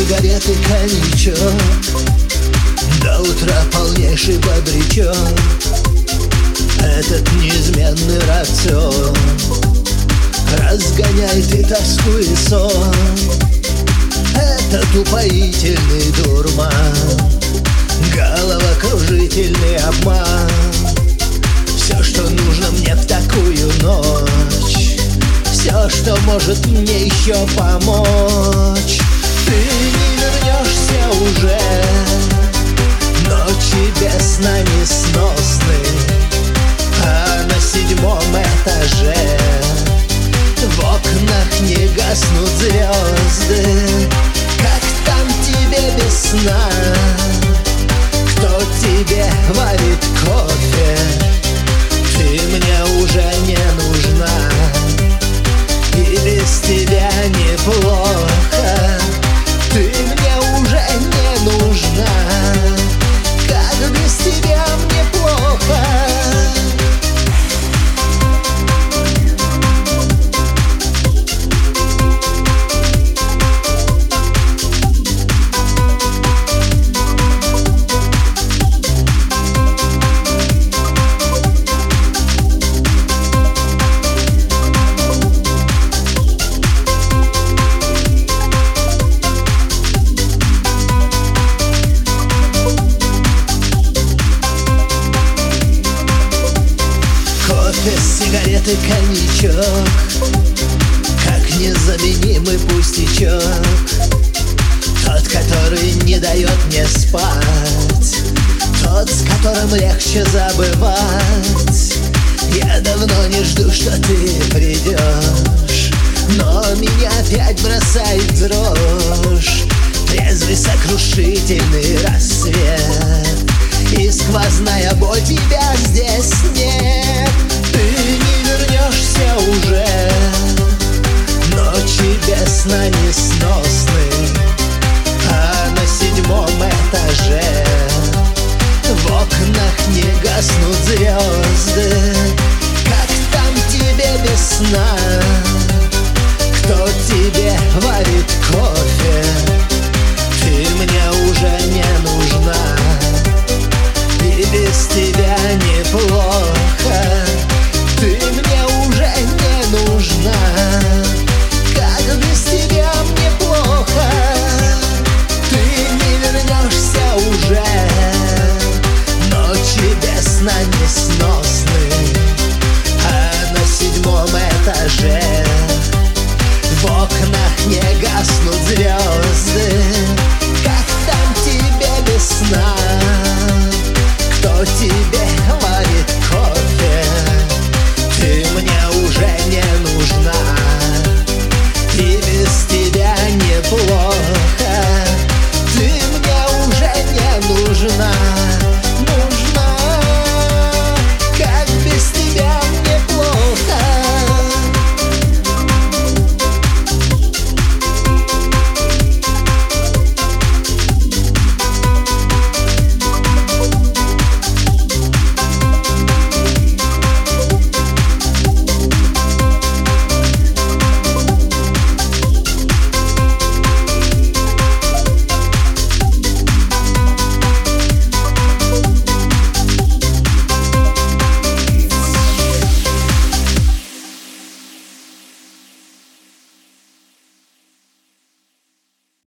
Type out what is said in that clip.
сигареты, коньячок, до утра полнейший бодрячок. Этот неизменный рацион разгоняет и тоску, и сон. Этот упоительный дурман, головокружительный обман. Все, что нужно мне в такую ночь, все, что может мне еще помочь. Ты не вернешься уже, ночи без сна несносны, а на 7-м этаже в окнах не гаснут звезды. Как там тебе без сна? Кто тебе варит кофе? Ты мне уже не нужна, и без тебя неплохо. Ты мне уже не нужна, как без тебя мне плохо. Сигареты, коньячок, как незаменимый пустячок. Тот, который не дает мне спать, тот, с которым легче забывать. Я давно не жду, что ты придешь, но меня опять бросает дрожь. Трезвый сокрушительный рассвет и сквозная боль, тебя здесь нет. Ты не вернешься уже, ночи без сна несносны, а на 7-м этаже в окнах не гаснут звезды. Как там тебе без сна? Кто тебе варит кофе?